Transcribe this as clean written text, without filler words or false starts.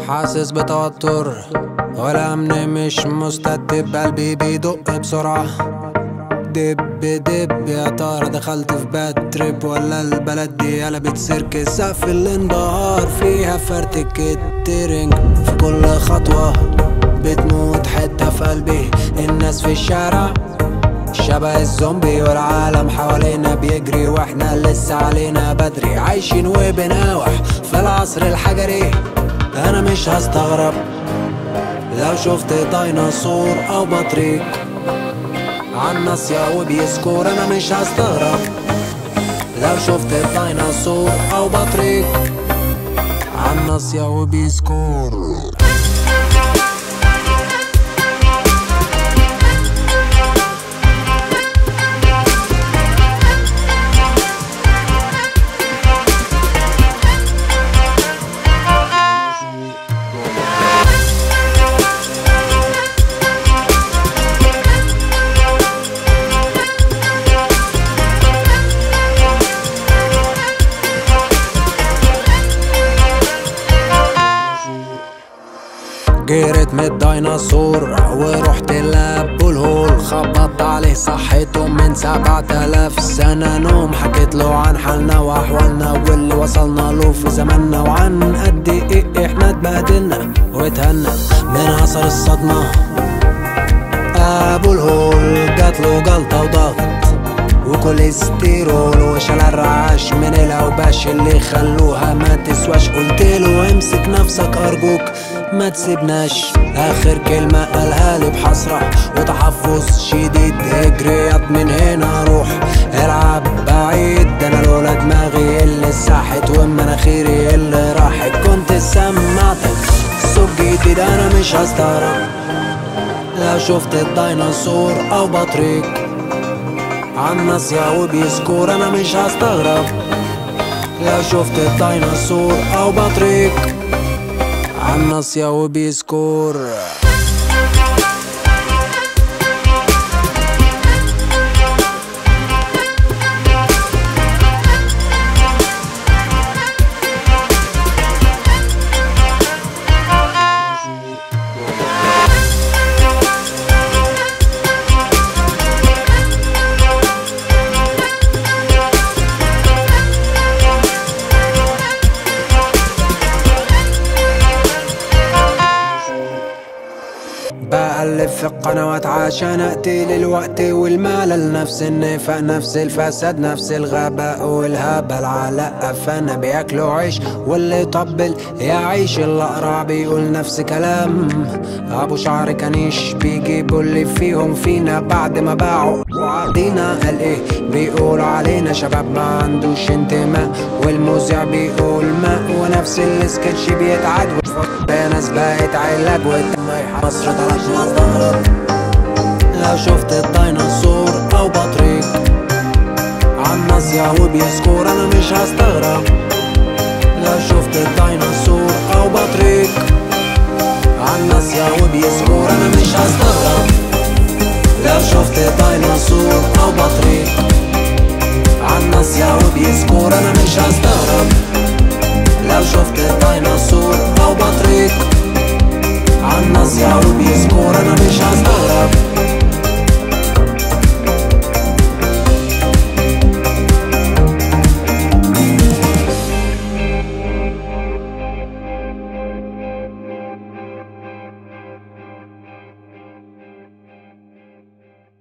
حاسس بتوتر والأمن مش مستتب، قلبي بيدق بسرعة دب دب. يا ترى دخلت في باد تريب ولا البلد دي قلبت سيرك؟ سقف الانبهار فيها فرتك الترنج في كل خطوة بتموت حتة في قلبي. الناس في الشارع شبه الزومبي والعالم حوالينا بيجري واحنا لسه علينا بدري، عايشين وبناوح في العصر الحجري. انا مش هستغرب لو شفت ديناصور او بطريق عالناصية وبيسكور. انا مش هستغرب لو شفت ديناصور او بطريق عالناصية وبيسكور. جريت من الديناصور ورحت لابو الهول، خبطت عليه صحيته من 7000 سنة نوم. حكيت له عن حالنا واحوالنا واللي وصلنا له في زماننا، وعن قد ايه احنا اتبهدلنا واتهنا من اثر الصدمة. ابو الهول جاتله جلطة وضغط وكوليسترول وشال الرعاش من الاوباش اللي خلوها ما تسواش. قلتله امسك نفسك ارجوك ما تسيبناش. اخر كلمة قالها لي بحسرة وتحفظ شديد، اجريت من هنا روح العب بعيد. انا لولا دماغي اللي ساحت ومناخيري اللي راحت كنت سمعتك صوت جديد. انا مش هستغرب لو شفت الديناصور او بطريق عالناصية وبيسكور. انا مش هستغرب لو شفت الديناصور او بطريق عالناصية وبيسكور. بقلب في القنوات عشان اقتل الوقت والملل، نفس النفاق نفس الفساد نفس الغباء والهبل على قفانا بياكلوا عيش واللي طبل يعيش. الاقرع بيقول نفس كلام ابو شعر كنيش، بيجيبوا اللي فيهم فينا بعد ما باعوا وعدينا. قال ايه بيقول علينا شباب ما عندوش انتماء، والمذيع بيقول ماء ونفس السكتش بيتعاد. ناس بقت علاج والتميح مصر طلعت مصدر. لو شفت الديناصور او بطريق عالناصية وبيسكور. انا مش هستغرب لو شفت الديناصور او بطريق عالناصية وبيسكور. انا مش هستغرب لو شفت ديناصور او بطريق عالناصية وبيسكور. انا مش هستغرب لو شفت الديناصور